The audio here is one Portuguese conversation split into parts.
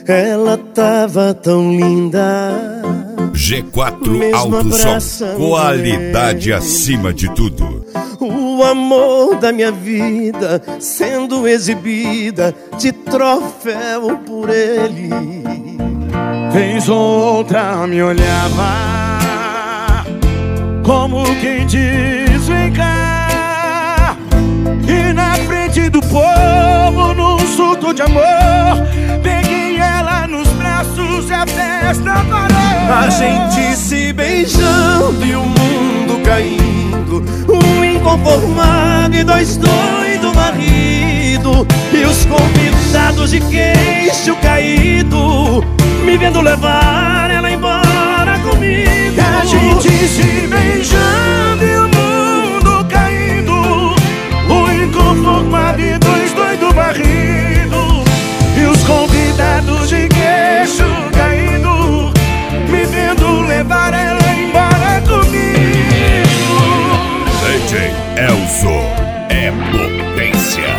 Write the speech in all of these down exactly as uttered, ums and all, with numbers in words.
ela tava tão linda. G quatro Autosom, qualidade acima de tudo. O amor da minha vida sendo exibida de troféu por ele. Vez outra me olhava como quem diz vem cá. E na frente do povo, num surto de amor, peguei ela nos braços e a festa parou. A gente se beijando e o mundo caindo, um inconformado e dois doidos marido, e os convidados de queixo caído, me vendo levar ela embora comigo. A gente se beijando e o mundo caindo, um inconformado e dois doidos marido, e os convidados de queixo caído, me vendo levar ela embora comigo. D J Elzo é potência.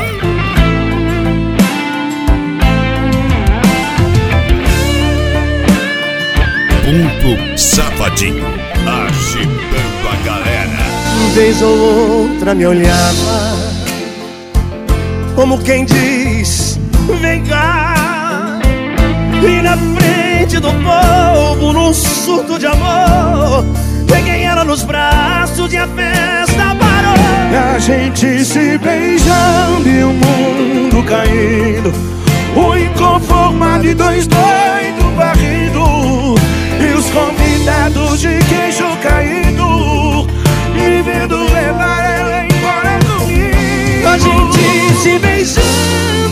Ponto Safadinho, agitando a galera. Vez ou outra me olhava como quem diz vem cá. E na frente do povo, num surto de amor, peguei ela nos braços e a festa parou. A gente se beijando e o mundo caindo, o inconformado e dois doidos varrido, e os convidados de queixo caído, me vendo levar ela embora comigo. A gente se beijando